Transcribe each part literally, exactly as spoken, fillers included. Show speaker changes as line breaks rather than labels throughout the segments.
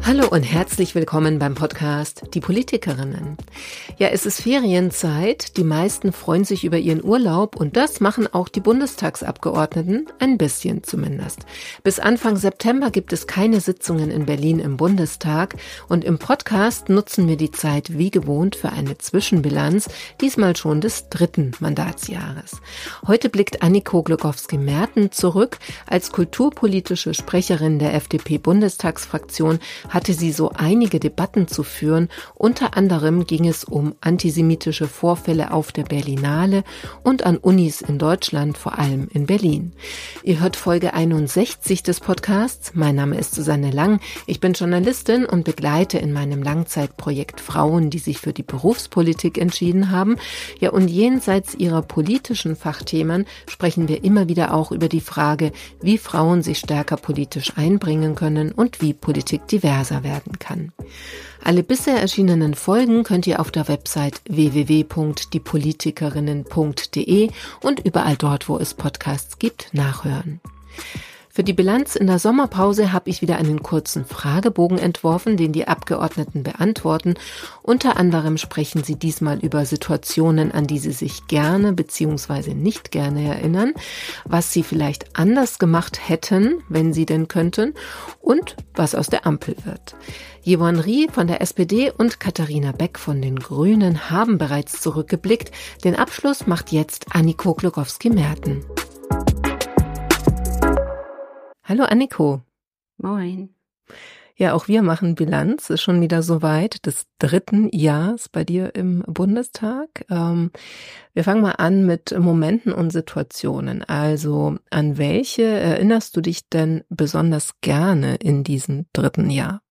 Hallo und herzlich willkommen beim Podcast Die Politikerinnen. Ja, es ist Ferienzeit, die meisten freuen sich über ihren Urlaub und das machen auch die Bundestagsabgeordneten, ein bisschen zumindest. Bis Anfang September gibt es keine Sitzungen in Berlin im Bundestag und im Podcast nutzen wir die Zeit wie gewohnt für eine Zwischenbilanz, diesmal schon des dritten Mandatsjahres. Heute blickt Anniko Glogowski-Merten zurück. Als kulturpolitische Sprecherin der F D P-Bundestagsfraktion hatte sie so einige Debatten zu führen. Unter anderem ging es um antisemitische Vorfälle auf der Berlinale und an Unis in Deutschland, vor allem in Berlin. Ihr hört Folge einundsechzig des Podcasts. Mein Name ist Susanne Lang. Ich bin Journalistin und begleite in meinem Langzeitprojekt Frauen, die sich für die Berufspolitik entschieden haben. Ja, und jenseits ihrer politischen Fachthemen sprechen wir immer wieder auch über die Frage, wie Frauen sich stärker politisch einbringen können und wie Politik diverser werden kann. Alle bisher erschienenen Folgen könnt ihr auf der Website w w w punkt diepolitikerinnen punkt d e und überall dort, wo es Podcasts gibt, nachhören. Für die Bilanz in der Sommerpause habe ich wieder einen kurzen Fragebogen entworfen, den die Abgeordneten beantworten. Unter anderem sprechen sie diesmal über Situationen, an die sie sich gerne bzw. nicht gerne erinnern, was sie vielleicht anders gemacht hätten, wenn sie denn könnten, und was aus der Ampel wird. Yvonne Rie von der S P D und Katharina Beck von den Grünen haben bereits zurückgeblickt. Den Abschluss macht jetzt Anniko Glogowski-Merten. Hallo Anniko.
Moin.
Ja, auch wir machen Bilanz, ist schon wieder soweit, des dritten Jahres bei dir im Bundestag. Ähm, wir fangen mal an mit Momenten und Situationen. Also an welche erinnerst du dich denn besonders gerne in diesem dritten Jahr?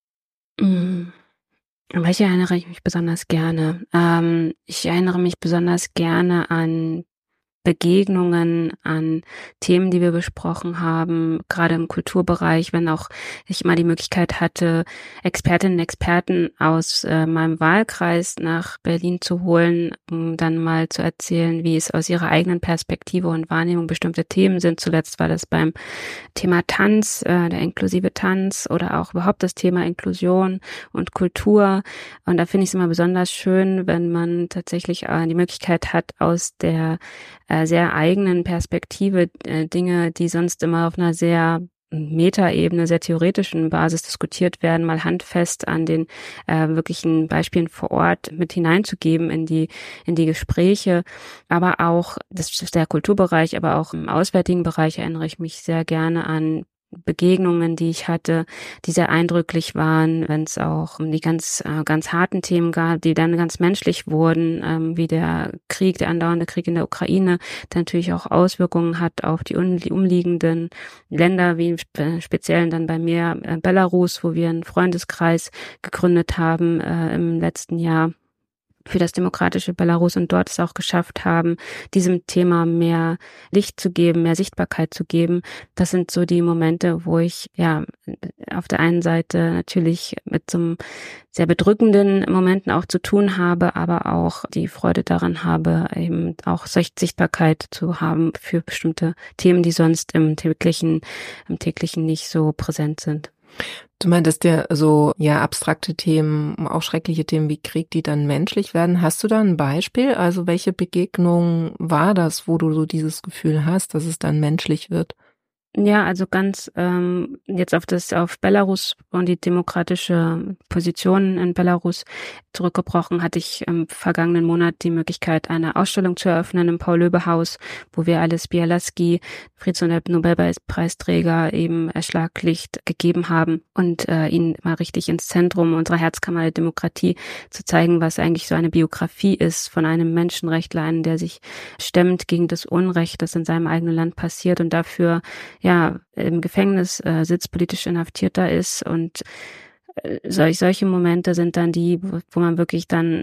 An welche erinnere ich mich besonders gerne? Ähm, ich erinnere mich besonders gerne an Begegnungen, an Themen, die wir besprochen haben, gerade im Kulturbereich, wenn auch ich mal die Möglichkeit hatte, Expertinnen und Experten aus äh, meinem Wahlkreis nach Berlin zu holen, um dann mal zu erzählen, wie es aus ihrer eigenen Perspektive und Wahrnehmung bestimmte Themen sind. Zuletzt war das beim Thema Tanz, äh, der inklusive Tanz oder auch überhaupt das Thema Inklusion und Kultur. Und da finde ich es immer besonders schön, wenn man tatsächlich äh, die Möglichkeit hat, aus der äh, sehr eigenen Perspektive äh, Dinge, die sonst immer auf einer sehr Metaebene, sehr theoretischen Basis diskutiert werden, mal handfest an den äh, wirklichen Beispielen vor Ort mit hineinzugeben in die in die Gespräche. Aber auch, das ist der Kulturbereich, aber auch im auswärtigen Bereich erinnere ich mich sehr gerne an Begegnungen, die ich hatte, die sehr eindrücklich waren, wenn es auch um die ganz äh, ganz harten Themen gab, die dann ganz menschlich wurden, ähm, wie der Krieg, der andauernde Krieg in der Ukraine, der natürlich auch Auswirkungen hat auf die, um, die umliegenden Länder, wie äh, speziell dann bei mir äh, Belarus, wo wir einen Freundeskreis gegründet haben äh, im letzten Jahr für das demokratische Belarus und dort es auch geschafft haben, diesem Thema mehr Licht zu geben, mehr Sichtbarkeit zu geben. Das sind so die Momente, wo ich ja auf der einen Seite natürlich mit so einem sehr bedrückenden Momenten auch zu tun habe, aber auch die Freude daran habe, eben auch solche Sichtbarkeit zu haben für bestimmte Themen, die sonst im täglichen, im täglichen nicht so präsent sind.
Du meintest ja so, ja, abstrakte Themen, auch schreckliche Themen wie Krieg, die dann menschlich werden. Hast du da ein Beispiel? Also welche Begegnung war das, wo du so dieses Gefühl hast, dass es dann menschlich wird?
Ja, also ganz ähm, jetzt auf das auf Belarus und die demokratische Position in Belarus zurückgebrochen, hatte ich im vergangenen Monat die Möglichkeit, eine Ausstellung zu eröffnen im Paul-Löbe-Haus, wo wir Alice Bialatski, Friedens- und Nobelpreisträger, eben Schlaglicht gegeben haben und äh, ihn mal richtig ins Zentrum unserer Herzkammer der Demokratie zu zeigen, was eigentlich so eine Biografie ist von einem Menschenrechtler, einen, der sich stemmt gegen das Unrecht, das in seinem eigenen Land passiert und dafür ja im Gefängnis äh, sitzt, politisch Inhaftierter ist. Und äh, solch, solche Momente sind dann die, wo, wo man wirklich dann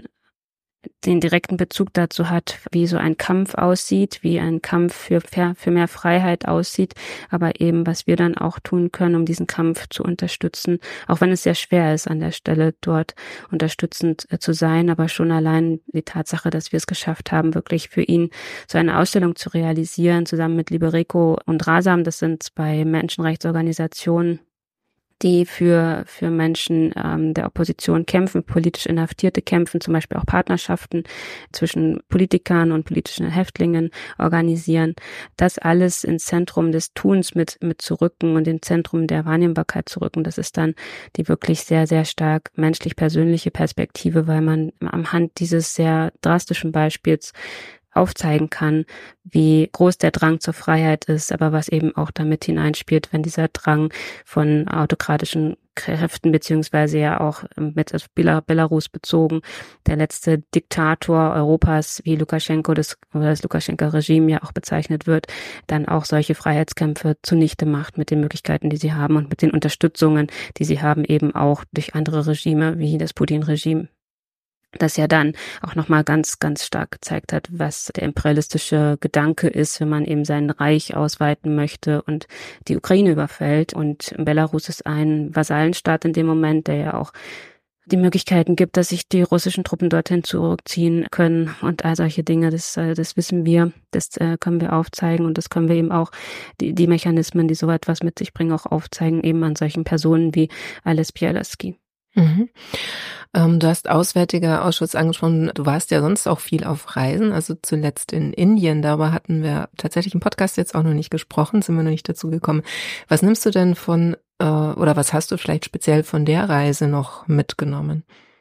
den direkten Bezug dazu hat, wie so ein Kampf aussieht, wie ein Kampf für, für mehr Freiheit aussieht, aber eben, was wir dann auch tun können, um diesen Kampf zu unterstützen, auch wenn es sehr schwer ist, an der Stelle dort unterstützend zu sein, aber schon allein die Tatsache, dass wir es geschafft haben, wirklich für ihn so eine Ausstellung zu realisieren, zusammen mit Libereco und Rasam, das sind zwei Menschenrechtsorganisationen, die für für Menschen ähm, der Opposition kämpfen, politisch Inhaftierte kämpfen, zum Beispiel auch Partnerschaften zwischen Politikern und politischen Häftlingen organisieren. Das alles ins Zentrum des Tuns mit mit zu rücken und ins Zentrum der Wahrnehmbarkeit zu rücken. Das ist dann die wirklich sehr, sehr stark menschlich-persönliche Perspektive, weil man am Hand dieses sehr drastischen Beispiels aufzeigen kann, wie groß der Drang zur Freiheit ist, aber was eben auch damit hineinspielt, wenn dieser Drang von autokratischen Kräften, beziehungsweise ja auch mit Belarus bezogen, der letzte Diktator Europas, wie Lukaschenko, das, oder das Lukaschenko-Regime ja auch bezeichnet wird, dann auch solche Freiheitskämpfe zunichte macht mit den Möglichkeiten, die sie haben und mit den Unterstützungen, die sie haben, eben auch durch andere Regime, wie das Putin-Regime. Das ja dann auch nochmal ganz, ganz stark gezeigt hat, was der imperialistische Gedanke ist, wenn man eben sein Reich ausweiten möchte und die Ukraine überfällt. Und Belarus ist ein Vasallenstaat in dem Moment, der ja auch die Möglichkeiten gibt, dass sich die russischen Truppen dorthin zurückziehen können und all solche Dinge. Das, das wissen wir, das können wir aufzeigen und das können wir eben auch, die, die Mechanismen, die so etwas mit sich bringen, auch aufzeigen, eben an solchen Personen wie Ales Bialatski.
Mhm. Ähm, du hast Auswärtiger Ausschuss angesprochen. Du warst ja sonst auch viel auf Reisen, also zuletzt in Indien. Darüber hatten wir tatsächlich im Podcast jetzt auch noch nicht gesprochen, sind wir noch nicht dazu gekommen. Was nimmst du denn von, äh, oder was hast du vielleicht speziell von der Reise noch mitgenommen?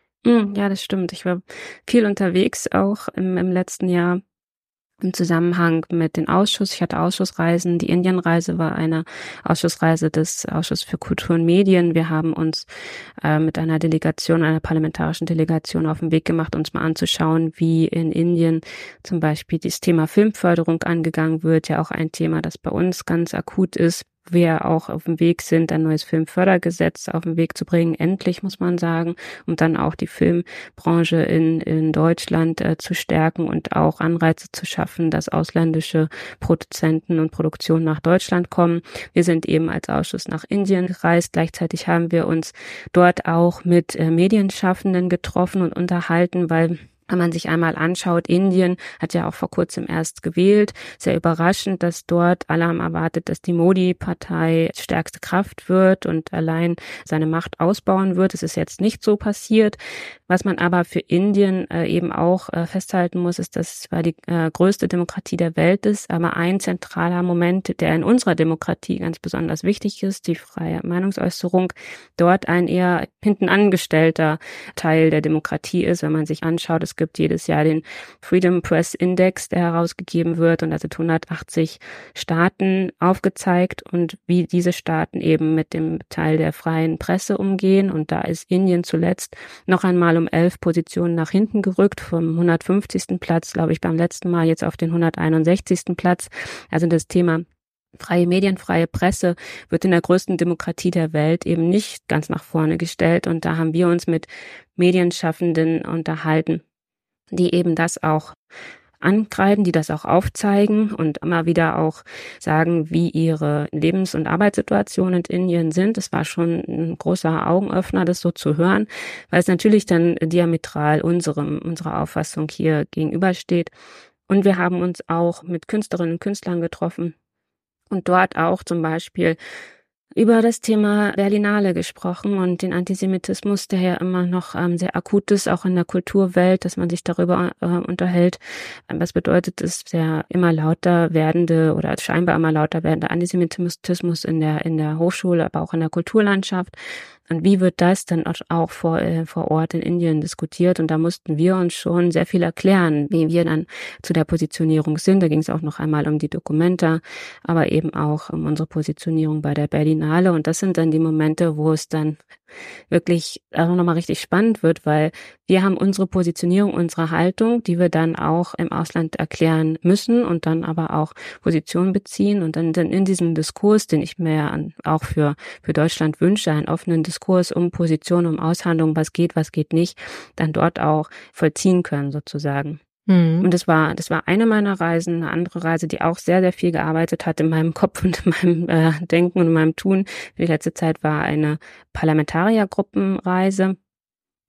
Ja, das stimmt. Ich war viel unterwegs auch im, im letzten Jahr. Im Zusammenhang mit den Ausschuss. Ich hatte Ausschussreisen. Die Indienreise war eine Ausschussreise des Ausschusses für Kultur und Medien. Wir haben uns äh, mit einer Delegation, einer parlamentarischen Delegation auf den Weg gemacht, uns mal anzuschauen, wie in Indien zum Beispiel das Thema Filmförderung angegangen wird. Ja auch ein Thema, das bei uns ganz akut ist. Wir auch auf dem Weg sind, ein neues Filmfördergesetz auf den Weg zu bringen, endlich muss man sagen, um dann auch die Filmbranche in in Deutschland äh, zu stärken und auch Anreize zu schaffen, dass ausländische Produzenten und Produktionen nach Deutschland kommen. Wir sind eben als Ausschuss nach Indien gereist. Gleichzeitig haben wir uns dort auch mit äh, Medienschaffenden getroffen und unterhalten, weil wenn man sich einmal anschaut, Indien hat ja auch vor kurzem erst gewählt. Sehr überraschend, dass dort alle haben erwartet, dass die Modi-Partei stärkste Kraft wird und allein seine Macht ausbauen wird. Es ist jetzt nicht so passiert. Was man aber für Indien äh, eben auch äh, festhalten muss, ist, dass es zwar die äh, größte Demokratie der Welt ist, aber ein zentraler Moment, der in unserer Demokratie ganz besonders wichtig ist, die freie Meinungsäußerung, dort ein eher hinten angestellter Teil der Demokratie ist, wenn man sich anschaut. Es gibt jedes Jahr den Freedom Press Index, der herausgegeben wird, und da sind hundertachtzig Staaten aufgezeigt und wie diese Staaten eben mit dem Teil der freien Presse umgehen. Und da ist Indien zuletzt noch einmal um elf Positionen nach hinten gerückt, vom hundertfünfzigsten Platz, glaube ich, beim letzten Mal jetzt auf den hunderteinundsechzigsten Platz. Also das Thema freie Medien, freie Presse wird in der größten Demokratie der Welt eben nicht ganz nach vorne gestellt. Und da haben wir uns mit Medienschaffenden unterhalten, die eben das auch ankreiden, die das auch aufzeigen und immer wieder auch sagen, wie ihre Lebens- und Arbeitssituationen in Indien sind. Es war schon ein großer Augenöffner, das so zu hören, weil es natürlich dann diametral unserem, unserer Auffassung hier gegenübersteht. Und wir haben uns auch mit Künstlerinnen und Künstlern getroffen und dort auch zum Beispiel über das Thema Berlinale gesprochen und den Antisemitismus, der ja immer noch ähm, sehr akut ist, auch in der Kulturwelt, dass man sich darüber äh, unterhält. Was bedeutet es, der immer lauter werdende oder scheinbar immer lauter werdende Antisemitismus in der in der Hochschule, aber auch in der Kulturlandschaft? Und wie wird das dann auch vor, äh, vor Ort in Indien diskutiert? Und da mussten wir uns schon sehr viel erklären, wie wir dann zu der Positionierung sind. Da ging es auch noch einmal um die Documenta, aber eben auch um unsere Positionierung bei der Berlinale. Und das sind dann die Momente, wo es dann wirklich auch nochmal richtig spannend wird, weil wir haben unsere Positionierung, unsere Haltung, die wir dann auch im Ausland erklären müssen und dann aber auch Position beziehen und dann, dann in diesem Diskurs, den ich mir auch für, für Deutschland wünsche, einen offenen Diskurs um Position, um Aushandlung, was geht, was geht nicht, dann dort auch vollziehen können sozusagen. Mhm. Und das war, das war eine meiner Reisen. Eine andere Reise, die auch sehr, sehr viel gearbeitet hat in meinem Kopf und in meinem äh, Denken und in meinem Tun. Die letzte Zeit war eine Parlamentariergruppenreise.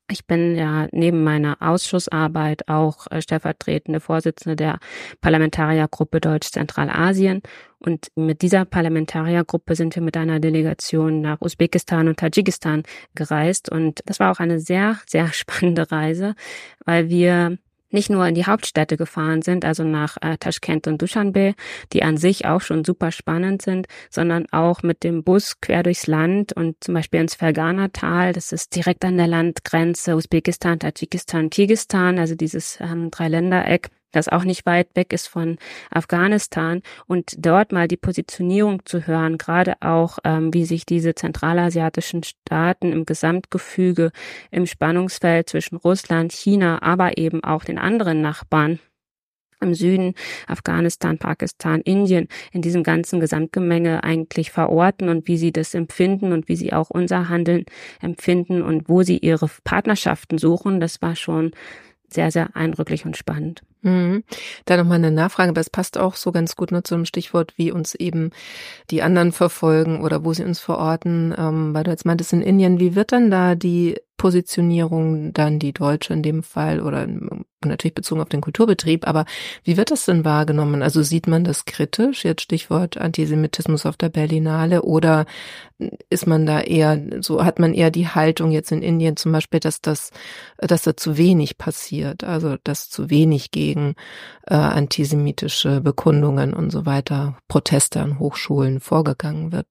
Ich bin ja neben meiner Ausschussarbeit auch äh, stellvertretende Vorsitzende der Parlamentariergruppe Deutsch-Zentralasien. Und mit dieser Parlamentariergruppe sind wir mit einer Delegation nach Usbekistan und Tadschikistan gereist. Und das war auch eine sehr, sehr spannende Reise, weil wir nicht nur in die Hauptstädte gefahren sind, also nach äh, Taschkent und Duschanbe, die an sich auch schon super spannend sind, sondern auch mit dem Bus quer durchs Land und zum Beispiel ins Fergana-Tal, das ist direkt an der Landgrenze Usbekistan, Tadschikistan, Kirgisistan, also dieses ähm, Dreiländereck, das auch nicht weit weg ist von Afghanistan, und dort mal die Positionierung zu hören, gerade auch, ähm, wie sich diese zentralasiatischen Staaten im Gesamtgefüge im Spannungsfeld zwischen Russland, China, aber eben auch den anderen Nachbarn im Süden, Afghanistan, Pakistan, Indien, in diesem ganzen Gesamtgemenge eigentlich verorten und wie sie das empfinden und wie sie auch unser Handeln empfinden und wo sie ihre Partnerschaften suchen, das war schon sehr, sehr eindrücklich und spannend.
Mhm. Da nochmal eine Nachfrage, aber es passt auch so ganz gut, ne, zu einem Stichwort, wie uns eben die anderen verfolgen oder wo sie uns verorten, ähm, weil du jetzt meintest in Indien, wie wird dann da die Positionierung, dann die deutsche in dem Fall oder natürlich bezogen auf den Kulturbetrieb, aber wie wird das denn wahrgenommen? Also sieht man das kritisch, jetzt Stichwort Antisemitismus auf der Berlinale, oder ist man da eher, so hat man eher die Haltung jetzt in Indien zum Beispiel, dass das, dass da zu wenig passiert, also dass zu wenig gegen äh, antisemitische Bekundungen und so weiter, Proteste an Hochschulen vorgegangen wird?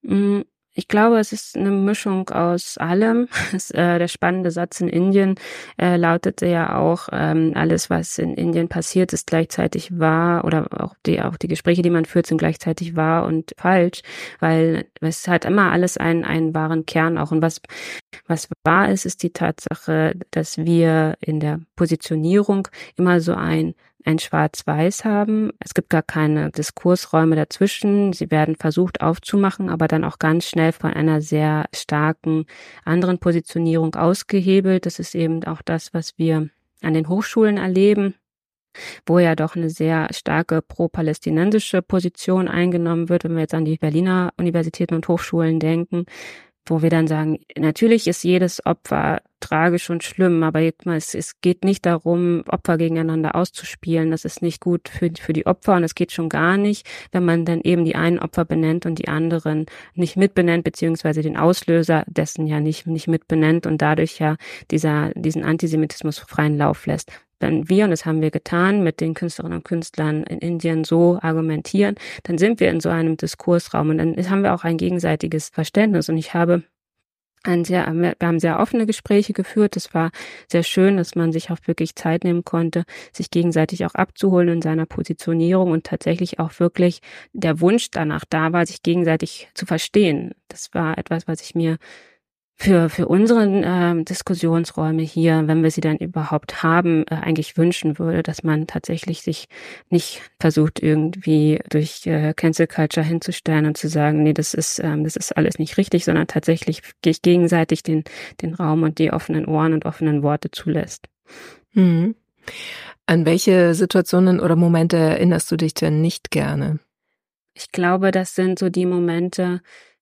Ich glaube, es ist eine Mischung aus allem. Es, äh, der spannende Satz in Indien äh, lautete ja auch, ähm, alles, was in Indien passiert, ist gleichzeitig wahr, oder auch die, auch die Gespräche, die man führt, sind gleichzeitig wahr und falsch, weil es hat immer alles einen, einen wahren Kern auch. Und was, was wahr ist, ist die Tatsache, dass wir in der Positionierung immer so ein ein Schwarz-Weiß haben. Es gibt gar keine Diskursräume dazwischen. Sie werden versucht aufzumachen, aber dann auch ganz schnell von einer sehr starken anderen Positionierung ausgehebelt. Das ist eben auch das, was wir an den Hochschulen erleben, wo ja doch eine sehr starke pro-palästinensische Position eingenommen wird, wenn wir jetzt an die Berliner Universitäten und Hochschulen denken, wo wir dann sagen, natürlich ist jedes Opfer tragisch und schlimm, aber es, es geht nicht darum, Opfer gegeneinander auszuspielen. Das ist nicht gut für, für die Opfer, und es geht schon gar nicht, wenn man dann eben die einen Opfer benennt und die anderen nicht mitbenennt, beziehungsweise den Auslöser dessen ja nicht, nicht mitbenennt und dadurch ja dieser, diesen Antisemitismus freien Lauf lässt. Wenn wir, und das haben wir getan, mit den Künstlerinnen und Künstlern in Indien so argumentieren, dann sind wir in so einem Diskursraum, und dann haben wir auch ein gegenseitiges Verständnis. Und ich habe ein sehr, wir haben sehr offene Gespräche geführt. Es war sehr schön, dass man sich auch wirklich Zeit nehmen konnte, sich gegenseitig auch abzuholen in seiner Positionierung, und tatsächlich auch wirklich der Wunsch danach da war, sich gegenseitig zu verstehen. Das war etwas, was ich mir für für unsere äh, Diskussionsräume hier, wenn wir sie dann überhaupt haben, äh, eigentlich wünschen würde, dass man tatsächlich sich nicht versucht, irgendwie durch äh, Cancel Culture hinzustellen und zu sagen, nee, das ist ähm, das ist alles nicht richtig, sondern tatsächlich sich gegenseitig den den Raum und die offenen Ohren und offenen Worte zulässt.
Mhm. An welche Situationen oder Momente erinnerst du dich denn nicht gerne?
Ich glaube, das sind so die Momente,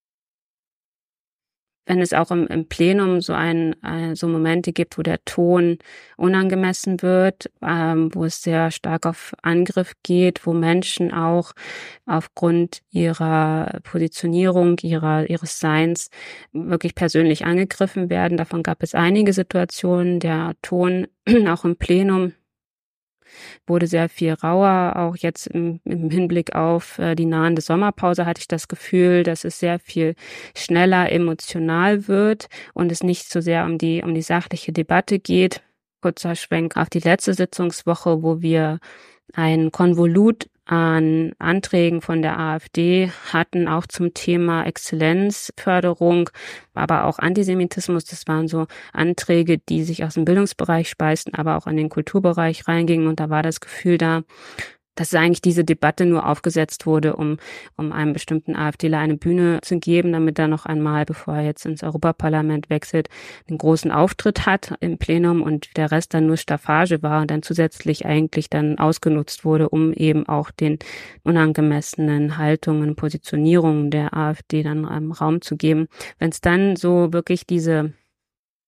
wenn es auch im, im Plenum so ein äh, so Momente gibt, wo der Ton unangemessen wird, ähm, wo es sehr stark auf Angriff geht, wo Menschen auch aufgrund ihrer Positionierung, ihrer ihres Seins wirklich persönlich angegriffen werden. Davon gab es einige Situationen. Der Ton auch im Plenum wurde sehr viel rauer. Auch jetzt im, im Hinblick auf äh, die nahende Sommerpause hatte ich das Gefühl, dass es sehr viel schneller emotional wird und es nicht so sehr um die um die sachliche Debatte geht. Kurzer Schwenk auf die letzte Sitzungswoche, wo wir ein Konvolut an Anträgen von der AfD hatten, auch zum Thema Exzellenzförderung, aber auch Antisemitismus. Das waren so Anträge, die sich aus dem Bildungsbereich speisten, aber auch in den Kulturbereich reingingen. Und da war das Gefühl da, dass eigentlich diese Debatte nur aufgesetzt wurde, um um einem bestimmten AfDler eine Bühne zu geben, damit er noch einmal, bevor er jetzt ins Europaparlament wechselt, einen großen Auftritt hat im Plenum, und der Rest dann nur Staffage war und dann zusätzlich eigentlich dann ausgenutzt wurde, um eben auch den unangemessenen Haltungen, Positionierungen der AfD dann ähm, Raum zu geben. Wenn es dann so wirklich diese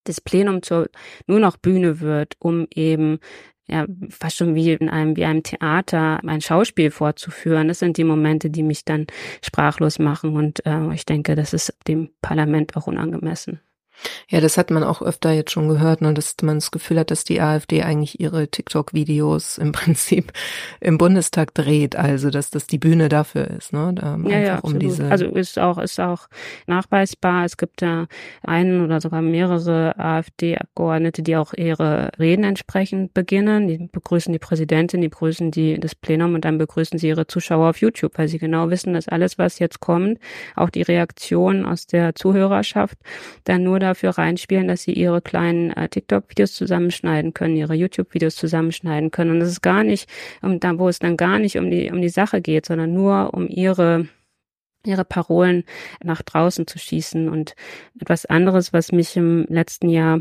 das Plenum zur nur noch Bühne wird, um eben ja fast schon wie in einem wie einem Theater ein Schauspiel vorzuführen. Das sind die Momente, die mich dann sprachlos machen und äh, ich denke, das ist dem Parlament auch unangemessen.
Ja, das hat man auch öfter jetzt schon gehört, ne, dass man das Gefühl hat, dass die AfD eigentlich ihre TikTok-Videos im Prinzip im Bundestag dreht, also dass das die Bühne dafür ist, ne? Ähm,
ja,
einfach
ja,
um diese
also ist auch ist auch nachweisbar. Es gibt ja einen oder sogar mehrere AfD-Abgeordnete, die auch ihre Reden entsprechend beginnen. Die begrüßen die Präsidentin, die begrüßen die das Plenum und dann begrüßen sie ihre Zuschauer auf YouTube, weil sie genau wissen, dass alles, was jetzt kommt, auch die Reaktionen aus der Zuhörerschaft, dann nur dafür reinspielen, dass sie ihre kleinen äh, TikTok-Videos zusammenschneiden können, ihre YouTube-Videos zusammenschneiden können. Und das ist gar nicht, um, da, wo es dann gar nicht um die um die Sache geht, sondern nur um ihre ihre Parolen nach draußen zu schießen. Und etwas anderes, was mich im letzten Jahr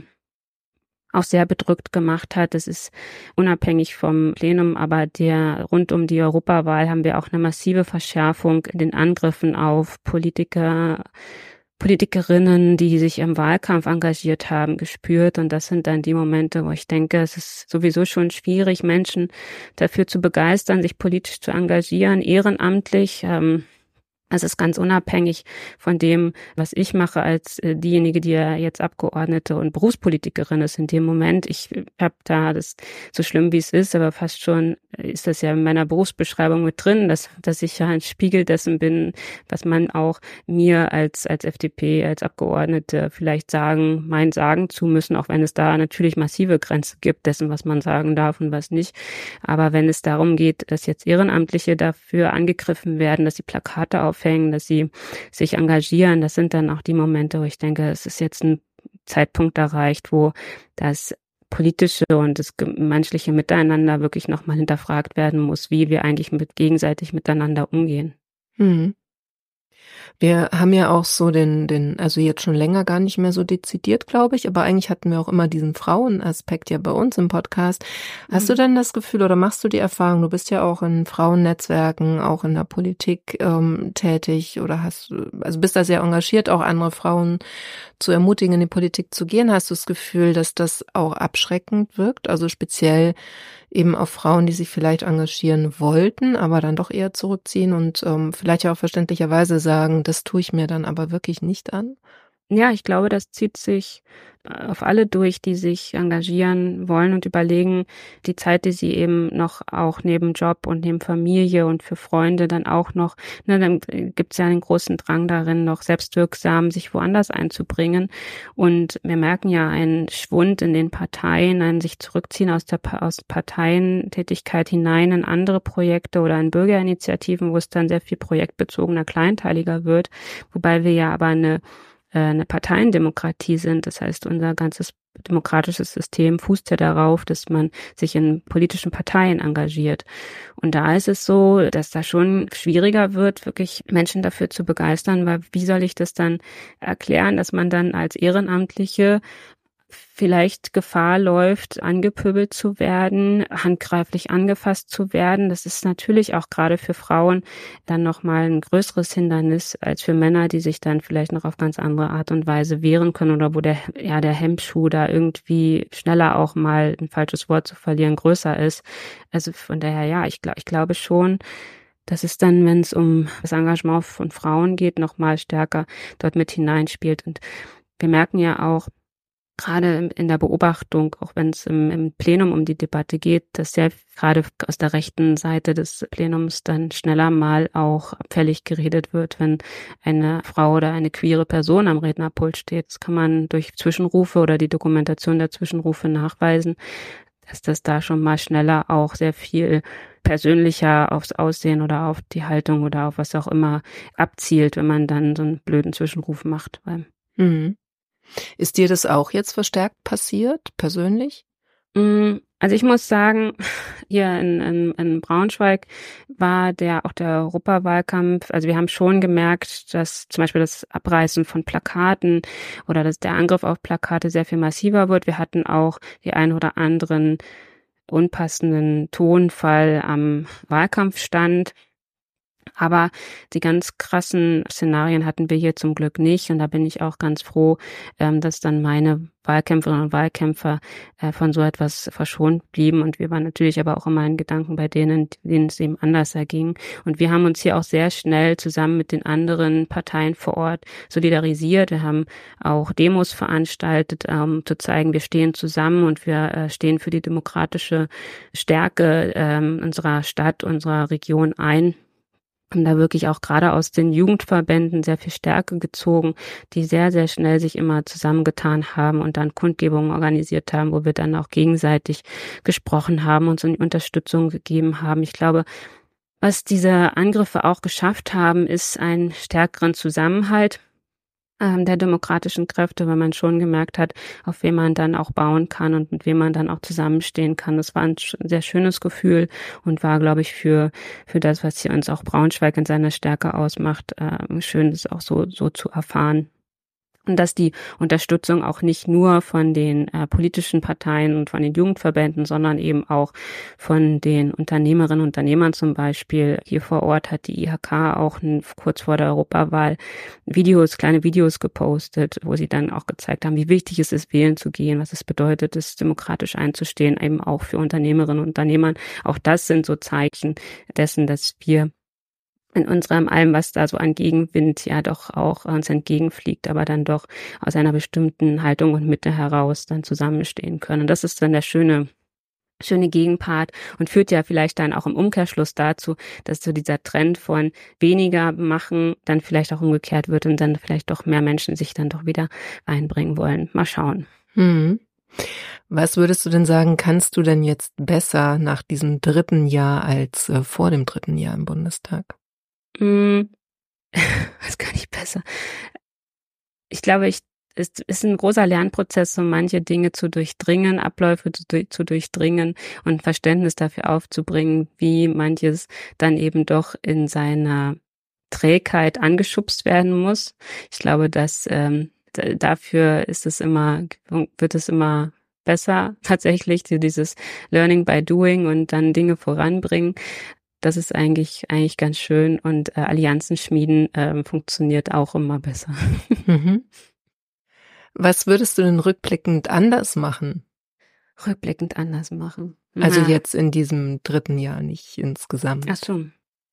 auch sehr bedrückt gemacht hat, das ist unabhängig vom Plenum, aber der rund um die Europawahl haben wir auch eine massive Verschärfung in den Angriffen auf Politiker, Politikerinnen, die sich im Wahlkampf engagiert haben, gespürt. Und das sind dann die Momente, wo ich denke, es ist sowieso schon schwierig, Menschen dafür zu begeistern, sich politisch zu engagieren, ehrenamtlich. Ähm, Es ist ganz unabhängig von dem, was ich mache als äh, diejenige, die ja jetzt Abgeordnete und Berufspolitikerin ist in dem Moment. Ich habe da das, so schlimm wie es ist, aber fast schon ist das ja in meiner Berufsbeschreibung mit drin, dass, dass ich ja ein Spiegel dessen bin, was man auch mir als, als F D P, als Abgeordnete vielleicht sagen, mein sagen zu müssen, auch wenn es da natürlich massive Grenzen gibt dessen, was man sagen darf und was nicht. Aber wenn es darum geht, dass jetzt Ehrenamtliche dafür angegriffen werden, dass die Plakate aufhängen, dass sie sich engagieren, das sind dann auch die Momente, wo ich denke, es ist jetzt ein Zeitpunkt erreicht, wo das politische und das menschliche Miteinander wirklich nochmal hinterfragt werden muss, wie wir eigentlich mit gegenseitig miteinander umgehen.
Mhm. Wir haben ja auch so den, den, also jetzt schon länger gar nicht mehr so dezidiert, glaube ich, aber eigentlich hatten wir auch immer diesen Frauenaspekt ja bei uns im Podcast. Hast mhm. du denn das Gefühl oder machst du die Erfahrung, du bist ja auch in Frauennetzwerken, auch in der Politik ähm, tätig oder hast du, also bist da sehr engagiert, auch andere Frauen zu ermutigen, in die Politik zu gehen. Hast du das Gefühl, dass das auch abschreckend wirkt, also speziell eben auf Frauen, die sich vielleicht engagieren wollten, aber dann doch eher zurückziehen und ähm, vielleicht ja auch verständlicherweise sagen, das tue ich mir dann aber wirklich nicht an?
Ja, ich glaube, das zieht sich auf alle durch, die sich engagieren wollen und überlegen, die Zeit, die sie eben noch auch neben Job und neben Familie und für Freunde dann auch noch, ne, dann gibt es ja einen großen Drang darin, noch selbstwirksam sich woanders einzubringen. Und wir merken ja einen Schwund in den Parteien, ein sich zurückziehen aus der aus Parteientätigkeit hinein in andere Projekte oder in Bürgerinitiativen, wo es dann sehr viel projektbezogener, kleinteiliger wird, wobei wir ja aber eine eine Parteiendemokratie sind. Das heißt, unser ganzes demokratisches System fußt ja darauf, dass man sich in politischen Parteien engagiert. Und da ist es so, dass da schon schwieriger wird, wirklich Menschen dafür zu begeistern, weil wie soll ich das dann erklären, dass man dann als Ehrenamtliche vielleicht Gefahr läuft, angepöbelt zu werden, handgreiflich angefasst zu werden. Das ist natürlich auch gerade für Frauen dann nochmal ein größeres Hindernis als für Männer, die sich dann vielleicht noch auf ganz andere Art und Weise wehren können oder wo der, ja, der Hemmschuh da irgendwie schneller auch mal ein falsches Wort zu verlieren größer ist. Also von daher, ja, ich glaube, ich glaube schon, dass es dann, wenn es um das Engagement von Frauen geht, nochmal stärker dort mit hineinspielt. Und wir merken ja auch, gerade in der Beobachtung, auch wenn es im, im Plenum um die Debatte geht, dass sehr gerade aus der rechten Seite des Plenums dann schneller mal auch abfällig geredet wird, wenn eine Frau oder eine queere Person am Rednerpult steht. Das kann man durch Zwischenrufe oder die Dokumentation der Zwischenrufe nachweisen, dass das da schon mal schneller auch sehr viel persönlicher aufs Aussehen oder auf die Haltung oder auf was auch immer abzielt, wenn man dann so einen blöden Zwischenruf macht.
Mhm. Ist dir das auch jetzt verstärkt passiert, persönlich?
Also ich muss sagen, hier in, in, in Braunschweig war der auch der Europawahlkampf, also wir haben schon gemerkt, dass zum Beispiel das Abreißen von Plakaten oder dass der Angriff auf Plakate sehr viel massiver wird. Wir hatten auch die ein oder anderen unpassenden Tonfall am Wahlkampfstand. Aber die ganz krassen Szenarien hatten wir hier zum Glück nicht. Und da bin ich auch ganz froh, dass dann meine Wahlkämpferinnen und Wahlkämpfer von so etwas verschont blieben. Und wir waren natürlich aber auch immer in Gedanken bei denen, denen es eben anders erging. Und wir haben uns hier auch sehr schnell zusammen mit den anderen Parteien vor Ort solidarisiert. Wir haben auch Demos veranstaltet, um zu zeigen, wir stehen zusammen und wir stehen für die demokratische Stärke unserer Stadt, unserer Region ein. Haben da wirklich auch gerade aus den Jugendverbänden sehr viel Stärke gezogen, die sehr, sehr schnell sich immer zusammengetan haben und dann Kundgebungen organisiert haben, wo wir dann auch gegenseitig gesprochen haben und so eine Unterstützung gegeben haben. Ich glaube, was diese Angriffe auch geschafft haben, ist einen stärkeren Zusammenhalt der demokratischen Kräfte, weil man schon gemerkt hat, auf wen man dann auch bauen kann und mit wem man dann auch zusammenstehen kann. Das war ein sehr schönes Gefühl und war, glaube ich, für für das, was hier uns auch Braunschweig in seiner Stärke ausmacht, äh, schön, das auch so so zu erfahren. Und dass die Unterstützung auch nicht nur von den äh, politischen Parteien und von den Jugendverbänden, sondern eben auch von den Unternehmerinnen und Unternehmern zum Beispiel. Hier vor Ort hat die I H K auch ein, kurz vor der Europawahl Videos, kleine Videos gepostet, wo sie dann auch gezeigt haben, wie wichtig es ist, wählen zu gehen, was es bedeutet, es demokratisch einzustehen, eben auch für Unternehmerinnen und Unternehmer. Auch das sind so Zeichen dessen, dass wir in unserem allem, was da so an Gegenwind ja doch auch uns entgegenfliegt, aber dann doch aus einer bestimmten Haltung und Mitte heraus dann zusammenstehen können. Und das ist dann der schöne, schöne Gegenpart und führt ja vielleicht dann auch im Umkehrschluss dazu, dass so dieser Trend von weniger machen dann vielleicht auch umgekehrt wird und dann vielleicht doch mehr Menschen sich dann doch wieder einbringen wollen. Mal schauen.
Hm. Was würdest du denn sagen, kannst du denn jetzt besser nach diesem dritten Jahr als äh, vor dem dritten Jahr im Bundestag?
Hm, was kann ich besser? Ich glaube, ich, es ist ein großer Lernprozess, um manche Dinge zu durchdringen, Abläufe zu, zu durchdringen und Verständnis dafür aufzubringen, wie manches dann eben doch in seiner Trägheit angeschubst werden muss. Ich glaube, dass ähm, d- dafür ist es immer, wird es immer besser tatsächlich, dieses Learning by Doing und dann Dinge voranbringen. Das ist eigentlich eigentlich ganz schön und äh, Allianzen schmieden ähm, funktioniert auch immer besser.
Mhm. Was würdest du denn rückblickend anders machen?
Rückblickend anders machen.
Also
Na,
jetzt in diesem dritten Jahr, nicht insgesamt.
ach so.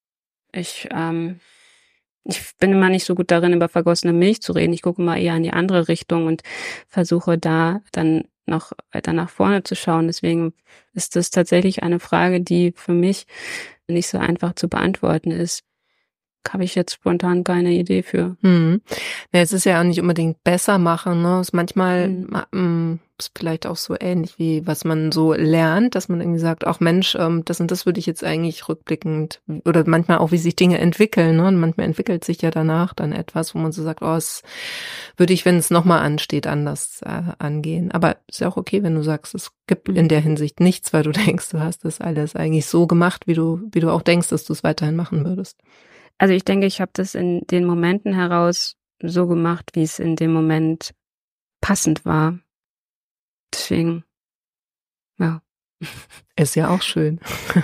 Ich ähm, ich bin immer nicht so gut darin, über vergossene Milch zu reden. Ich gucke mal eher in die andere Richtung und versuche da dann noch weiter nach vorne zu schauen. Deswegen ist das tatsächlich eine Frage, die für mich nicht so einfach zu beantworten ist. Habe ich jetzt spontan keine Idee für.
Hm. Ja, es ist ja auch nicht unbedingt besser machen, ne? Es ist manchmal
Mhm.
ähm, ist vielleicht auch so ähnlich wie was man so lernt, dass man irgendwie sagt, ach Mensch, ähm, das und das würde ich jetzt eigentlich rückblickend oder manchmal auch, wie sich Dinge entwickeln, ne? Und manchmal entwickelt sich ja danach dann etwas, wo man so sagt, oh, das würde ich, wenn es nochmal ansteht, anders äh, angehen. Aber ist ja auch okay, wenn du sagst, es gibt in der Hinsicht nichts, weil du denkst, du hast das alles eigentlich so gemacht, wie du, wie du auch denkst, dass du es weiterhin machen würdest.
Also ich denke, ich habe das in den Momenten heraus so gemacht, wie es in dem Moment passend war. Deswegen, ja.
Ist ja auch schön.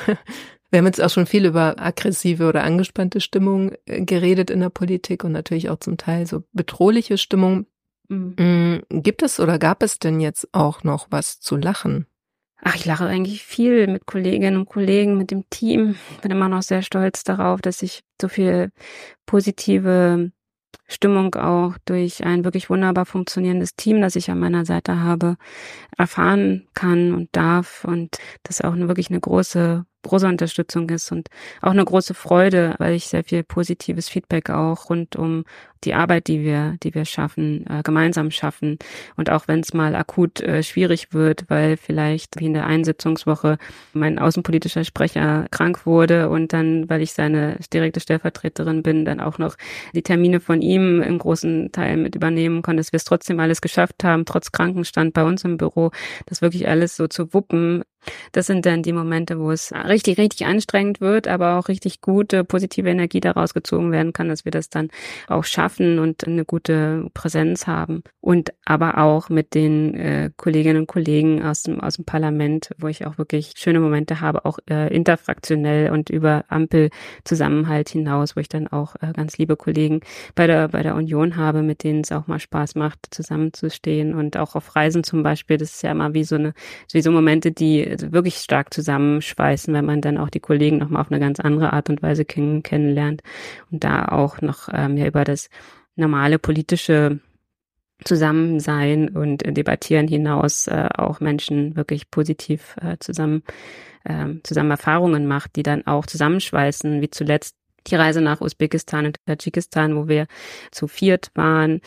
Wir haben jetzt auch schon viel über aggressive oder angespannte Stimmung geredet in der Politik und natürlich auch zum Teil so bedrohliche Stimmung.
Mhm.
Gibt es oder gab es denn jetzt auch noch was zu lachen?
Ach, ich lache eigentlich viel mit Kolleginnen und Kollegen, mit dem Team. Bin immer noch sehr stolz darauf, dass ich so viel positive Stimmung auch durch ein wirklich wunderbar funktionierendes Team, das ich an meiner Seite habe, erfahren kann und darf und das auch eine, wirklich eine große, große Unterstützung ist und auch eine große Freude, weil ich sehr viel positives Feedback auch rund um die Arbeit, die wir, die wir schaffen, äh, gemeinsam schaffen und auch wenn es mal akut äh, schwierig wird, weil vielleicht wie in der Einsitzungswoche mein außenpolitischer Sprecher krank wurde und dann, weil ich seine direkte Stellvertreterin bin, dann auch noch die Termine von ihm im großen Teil mit übernehmen konnte, dass wir es trotzdem alles geschafft haben, trotz Krankenstand bei uns im Büro, das wirklich alles so zu wuppen. Das sind dann die Momente, wo es richtig, richtig anstrengend wird, aber auch richtig gute, positive Energie daraus gezogen werden kann, dass wir das dann auch schaffen und eine gute Präsenz haben. Und aber auch mit den äh, Kolleginnen und Kollegen aus dem, aus dem Parlament, wo ich auch wirklich schöne Momente habe, auch äh, interfraktionell und über Ampelzusammenhalt hinaus, wo ich dann auch äh, ganz liebe Kollegen bei der, bei der Union habe, mit denen es auch mal Spaß macht, zusammenzustehen und auch auf Reisen zum Beispiel. Das ist ja immer wie so eine, wie so Momente, die wirklich stark zusammenschweißen, wenn man dann auch die Kollegen nochmal auf eine ganz andere Art und Weise kenn- kennenlernt und da auch noch ähm, ja über das normale politische Zusammensein und äh, Debattieren hinaus äh, auch Menschen wirklich positiv äh, zusammen äh, zusammen Erfahrungen macht, die dann auch zusammenschweißen, wie zuletzt die Reise nach Usbekistan und Tadschikistan, wo wir zu viert waren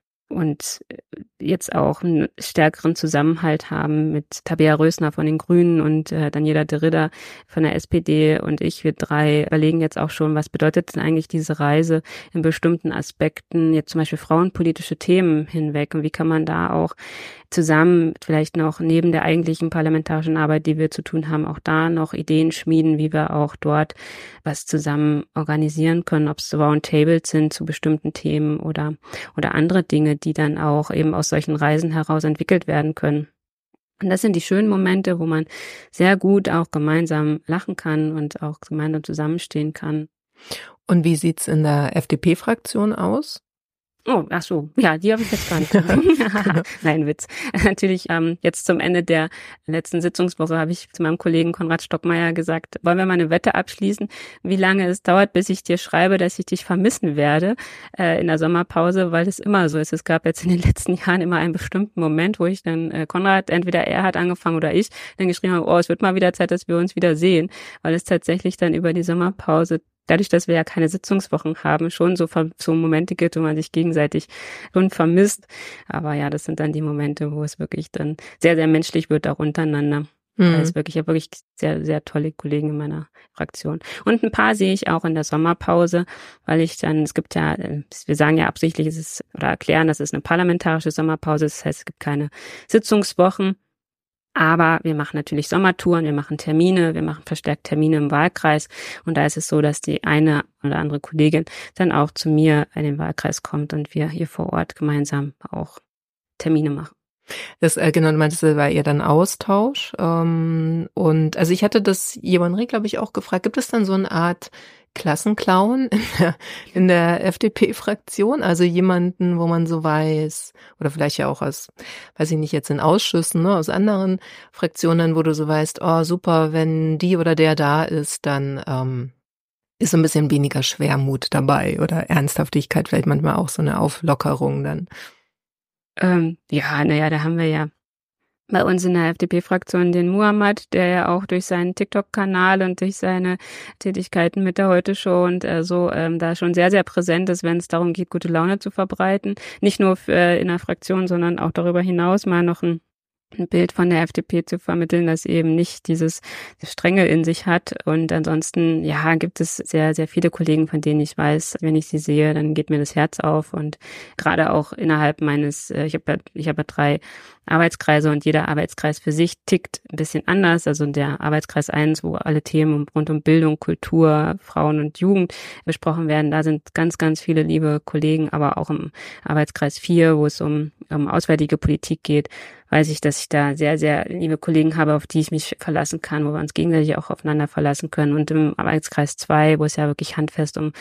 und jetzt auch einen stärkeren Zusammenhalt haben mit Tabea Rösner von den Grünen und äh, Daniela de Ridder von der S P D und ich, wir drei überlegen jetzt auch schon, was bedeutet denn eigentlich diese Reise in bestimmten Aspekten, jetzt zum Beispiel frauenpolitische Themen hinweg und wie kann man da auch zusammen vielleicht noch neben der eigentlichen parlamentarischen Arbeit, die wir zu tun haben, auch da noch Ideen schmieden, wie wir auch dort was zusammen organisieren können, ob es Roundtables sind zu bestimmten Themen oder oder andere Dinge, die dann auch eben aus solchen Reisen heraus entwickelt werden können. Und das sind die schönen Momente, wo man sehr gut auch gemeinsam lachen kann und auch gemeinsam zusammenstehen kann.
Und wie sieht's in der F D P-Fraktion aus?
Oh, ach so, ja, die habe ich jetzt gar nicht. Genau. Nein, Witz. Natürlich, ähm, jetzt zum Ende der letzten Sitzungswoche habe ich zu meinem Kollegen Konrad Stockmeier gesagt, wollen wir mal eine Wette abschließen, wie lange es dauert, bis ich dir schreibe, dass ich dich vermissen werde äh, in der Sommerpause, weil es immer so ist. Es gab jetzt in den letzten Jahren immer einen bestimmten Moment, wo ich dann äh, Konrad, entweder er hat angefangen oder ich, dann geschrieben habe, oh, es wird mal wieder Zeit, dass wir uns wieder sehen, weil es tatsächlich dann über die Sommerpause dadurch, dass wir ja keine Sitzungswochen haben, schon so, so Momente gibt, wo man sich gegenseitig schon vermisst. Aber ja, das sind dann die Momente, wo es wirklich dann sehr, sehr menschlich wird, auch untereinander. Mhm. Weil es wirklich, ich habe wirklich sehr, sehr tolle Kollegen in meiner Fraktion. Und ein paar sehe ich auch in der Sommerpause, weil ich dann, es gibt ja, wir sagen ja absichtlich, es ist, oder erklären, das ist eine parlamentarische Sommerpause, das heißt, es gibt keine Sitzungswochen. Aber wir machen natürlich Sommertouren, wir machen Termine, wir machen verstärkt Termine im Wahlkreis. Und da ist es so, dass die eine oder andere Kollegin dann auch zu mir in den Wahlkreis kommt und wir hier vor Ort gemeinsam auch Termine machen.
Das, äh, genau, du meintest, das war eher dann Austausch. Ähm, und also ich hatte das Jewan Rieck, glaube ich, auch gefragt, gibt es dann so eine Art Klassenclown in der, in der F D P-Fraktion, also jemanden, wo man so weiß, oder vielleicht ja auch aus, weiß ich nicht, jetzt in Ausschüssen, ne, aus anderen Fraktionen, wo du so weißt, oh super, wenn die oder der da ist, dann ähm, ist so ein bisschen weniger Schwermut dabei oder Ernsthaftigkeit, vielleicht manchmal auch so eine Auflockerung dann.
Ähm, ja, naja, da haben wir ja bei uns in der F D P-Fraktion den Muhammad, der ja auch durch seinen TikTok-Kanal und durch seine Tätigkeiten mit der Heute-Show und äh, so ähm, da schon sehr, sehr präsent ist, wenn es darum geht, gute Laune zu verbreiten. Nicht nur für, äh, in der Fraktion, sondern auch darüber hinaus mal noch ein ein Bild von der F D P zu vermitteln, das eben nicht dieses Strenge in sich hat. Und ansonsten, ja, gibt es sehr, sehr viele Kollegen, von denen ich weiß, wenn ich sie sehe, dann geht mir das Herz auf. Und gerade auch innerhalb meines, ich habe ja, ich habe ja drei Arbeitskreise und jeder Arbeitskreis für sich tickt ein bisschen anders. Also der Arbeitskreis eins, wo alle Themen rund um Bildung, Kultur, Frauen und Jugend besprochen werden, da sind ganz, ganz viele liebe Kollegen, aber auch im Arbeitskreis vier, wo es um, um auswärtige Politik geht, weiß ich, dass ich da sehr, sehr liebe Kollegen habe, auf die ich mich verlassen kann, wo wir uns gegenseitig auch aufeinander verlassen können. Und im Arbeitskreis zwei, wo es ja wirklich handfest um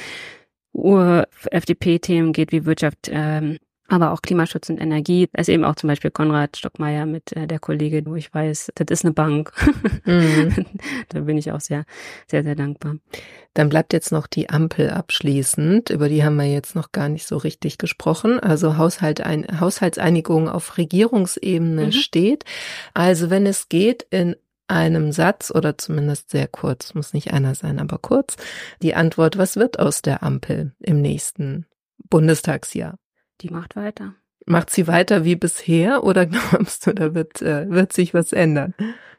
Ur-F D P-Themen geht, wie Wirtschaft, ähm, aber auch Klimaschutz und Energie. Da ist eben auch zum Beispiel Konrad Stockmeier mit äh, der Kollegin, wo ich weiß, das ist eine Bank. Mhm. Da bin ich auch sehr, sehr, sehr dankbar.
Dann bleibt jetzt noch die Ampel abschließend. Über die haben wir jetzt noch gar nicht so richtig gesprochen. Also Haushalt ein, Haushaltseinigung auf Regierungsebene mhm. steht. Also wenn es geht, in einem Satz oder zumindest sehr kurz, muss nicht einer sein, aber kurz, die Antwort, was wird aus der Ampel im nächsten Bundestagsjahr?
Die macht weiter.
Macht sie weiter wie bisher oder glaubst du, da wird, äh, wird sich was ändern?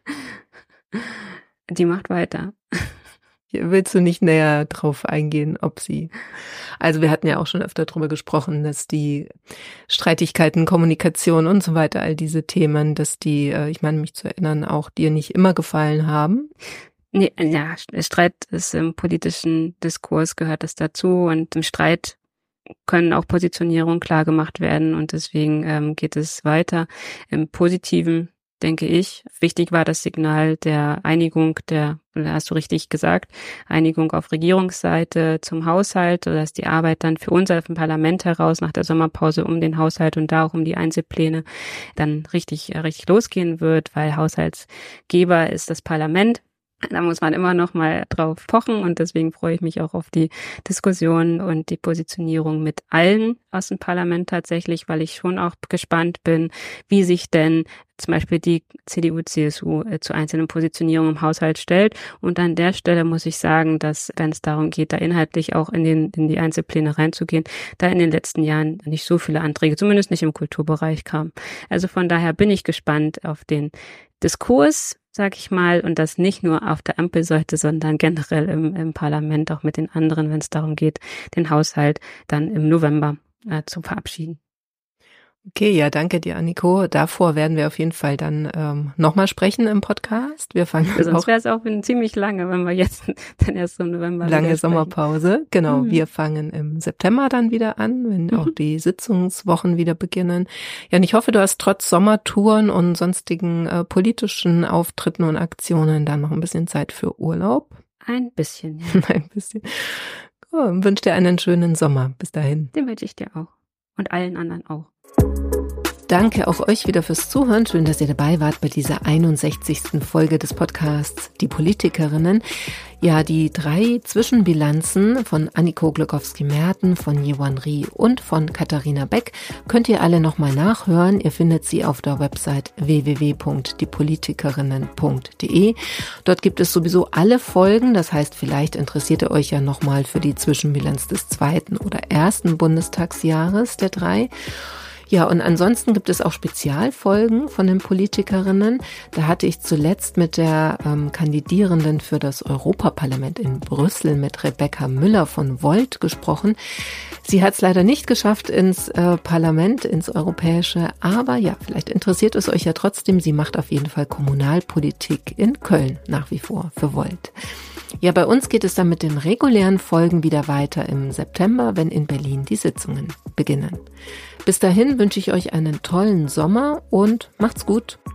Die macht weiter.
Willst du nicht näher drauf eingehen, ob sie, also wir hatten ja auch schon öfter drüber gesprochen, dass die Streitigkeiten, Kommunikation und so weiter, all diese Themen, dass die, ich meine mich zu erinnern, auch dir nicht immer gefallen haben.
Nee, ja, Streit ist im politischen Diskurs, gehört das dazu, und im Streit können auch Positionierungen klar gemacht werden, und deswegen ähm, geht es weiter. Im Positiven, denke ich, wichtig war das Signal der Einigung, der, hast du richtig gesagt, Einigung auf Regierungsseite zum Haushalt, sodass die Arbeit dann für uns aus dem Parlament heraus nach der Sommerpause um den Haushalt und da auch um die Einzelpläne dann richtig, richtig losgehen wird, weil Haushaltsgeber ist das Parlament. Da muss man immer noch mal drauf pochen, und deswegen freue ich mich auch auf die Diskussion und die Positionierung mit allen aus dem Parlament tatsächlich, weil ich schon auch gespannt bin, wie sich denn zum Beispiel die C D U, C S U äh, zu einzelnen Positionierungen im Haushalt stellt. Und an der Stelle muss ich sagen, dass, wenn es darum geht, da inhaltlich auch in den in die Einzelpläne reinzugehen, da in den letzten Jahren nicht so viele Anträge, zumindest nicht im Kulturbereich, kamen. Also von daher bin ich gespannt auf den Diskurs, sag ich mal, und das nicht nur auf der Ampelseite, sondern generell im, im Parlament, auch mit den anderen, wenn es darum geht, den Haushalt dann im November äh, zu verabschieden.
Okay, ja, danke dir, Anniko. Davor werden wir auf jeden Fall dann ähm, nochmal sprechen im Podcast. Wir fangen
ja, sonst wäre es auch ziemlich lange, wenn wir jetzt dann erst im November
lange Sommerpause. Genau, mhm. Wir fangen im September dann wieder an, wenn mhm. auch die Sitzungswochen wieder beginnen. Ja, und ich hoffe, du hast trotz Sommertouren und sonstigen äh, politischen Auftritten und Aktionen dann noch ein bisschen Zeit für Urlaub.
Ein bisschen, ja.
ein bisschen. Oh, und wünsche dir einen schönen Sommer. Bis dahin.
Den wünsche ich dir auch. Und allen anderen auch.
Danke auch euch wieder fürs Zuhören. Schön, dass ihr dabei wart bei dieser einundsechzigsten Folge des Podcasts Die Politikerinnen. Ja, die drei Zwischenbilanzen von Anniko Glogowski-Merten, von Yewon Ri und von Katharina Beck könnt ihr alle nochmal nachhören. Ihr findet sie auf der Website w w w punkt die politikerinnen punkt d e. Dort gibt es sowieso alle Folgen. Das heißt, vielleicht interessiert ihr euch ja nochmal für die Zwischenbilanz des zweiten oder ersten Bundestagsjahres der drei. Ja, und ansonsten gibt es auch Spezialfolgen von den Politikerinnen. Da hatte ich zuletzt mit der ähm, Kandidierenden für das Europaparlament in Brüssel, mit Rebecca Müller von Volt, gesprochen. Sie hat es leider nicht geschafft ins äh, Parlament, ins Europäische, aber ja, vielleicht interessiert es euch ja trotzdem. Sie macht auf jeden Fall Kommunalpolitik in Köln nach wie vor für Volt. Ja, bei uns geht es dann mit den regulären Folgen wieder weiter im September, wenn in Berlin die Sitzungen beginnen. Bis dahin wünsche ich euch einen tollen Sommer und macht's gut.